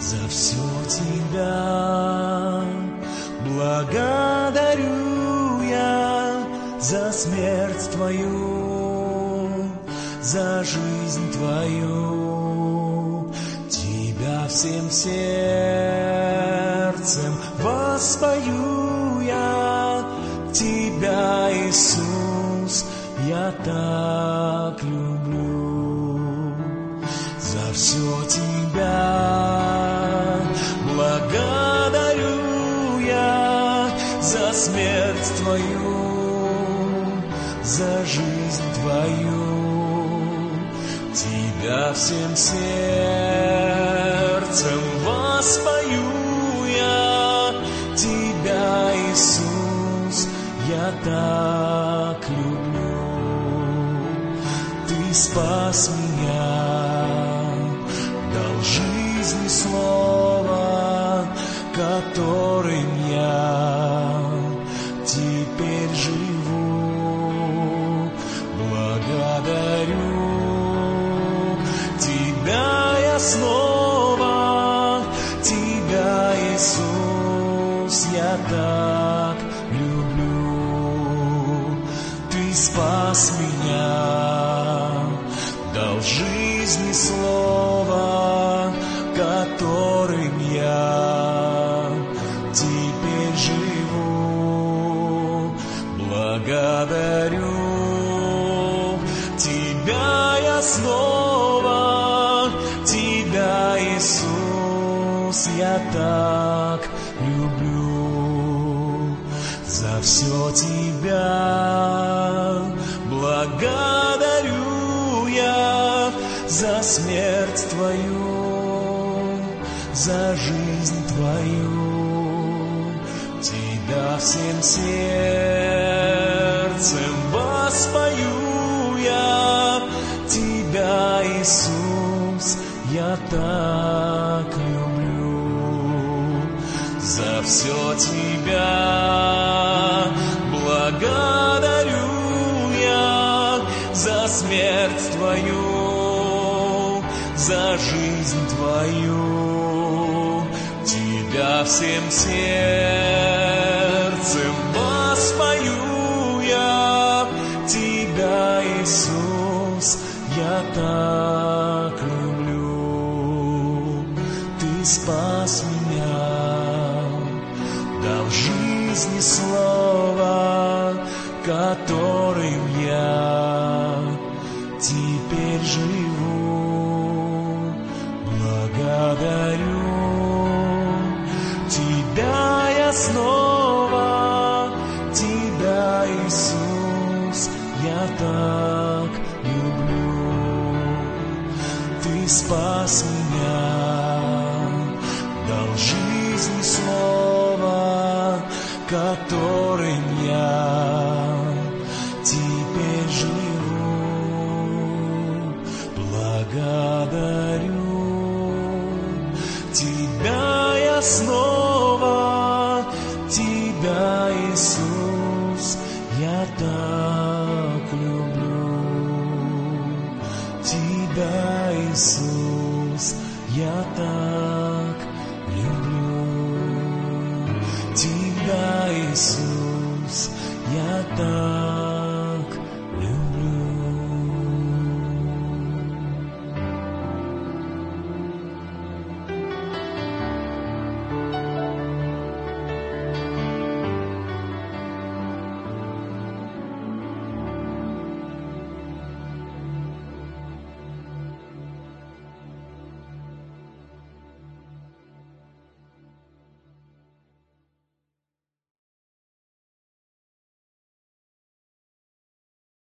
За все Тебя благодарю я, за смерть Твою, за жизнь Твою. Тебя всем сердцем воспою я, Тебя, Иисус, я так люблю. За все Тебя благодарю я, за смерть Твою, за жизнь Твою. Тебя всем сердцем воспою я, Тебя, Иисус, я так люблю. Ты спас меня, дал жизнь и слово, которым я теперь живу. Благодарю Тебя я снова, Тебя, Иисус, я так люблю. Ты спас меня, дал жизнь и слово, которым я теперь живу. Благодарю Тебя я снова, Тебя, Иисус, я так люблю. За все Тебя благодарю я, за смерть Твою, за жизнь Твою. Тебя всем сердцем воспою я, Тебя, Иисус, я так люблю. За все Тебя благодарю я, за смерть Твою, за жизнь Твою. Тебя всем сердцем воспою я, Тебя, Иисус, я так люблю. Ты спас меня, дал жизнь и слово, которым я теперь живу. Благодарю Тебя я снова, Тебя, Иисус, я так люблю. Ты спас меня, дал жизнь и слово, которым я теперь живу. Благодарю Тебя я снова, Тебя, Иисус, я так люблю. Тебя, Иисус, я так люблю. Тебя, Иисус, я так